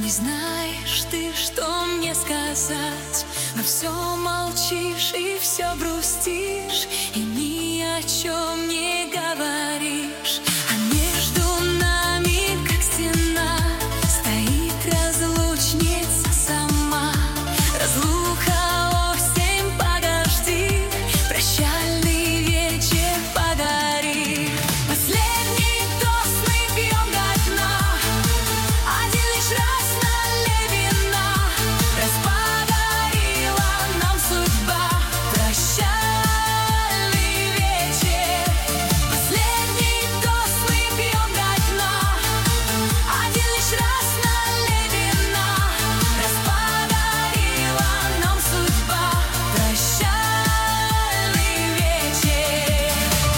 Не знаешь ты, что мне сказать, но все молчишь и все грустишь, и ни о чем не говоришь. А между нами, как стена, стоит разлучница сама. Разлука, осень, подожди, прощальный вечер погори. Последний тост мы пьем до дна, один лишь раз налей вина. Расподарила нам судьба прощальный вечер. Последний тост мы пьем до дна, один лишь раз налей вина. Расподарила нам судьба прощальный вечер.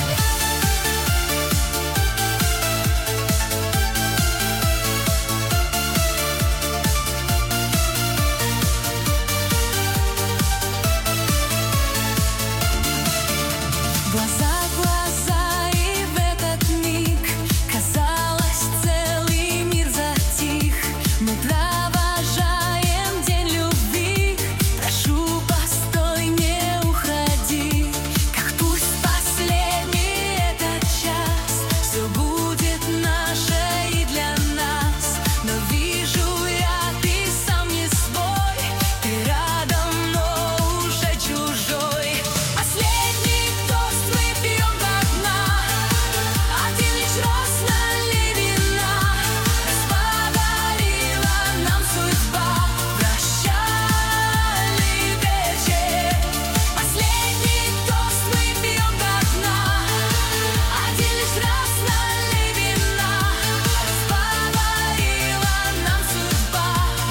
Глаза в глаза, и в этот миг, казалось, целый мир затих. Мы провожаем день любви. Прошу, постой, не уходи. Как пусть последний этот час, все будет наше и для нас. Но вижу я, ты сам не свой, ты рядом, но уже чужой. Последний тост мы пьем до дна, один лишь раз налей вина. Расподарила нам судьба прощальный вечер. Последний тост мы пьем до дна, один лишь раз налей вина. Расподарила нам судьба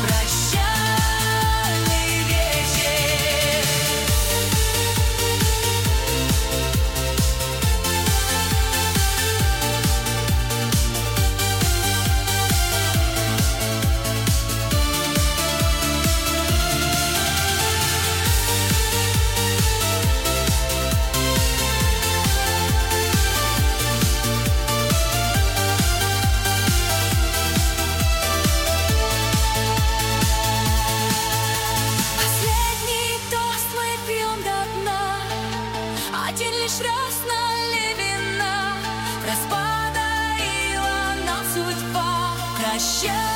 прощальный вечер. Последний тост мы пьем до дна, один лишь раз налей вина. Расподарила нам судьба прощальный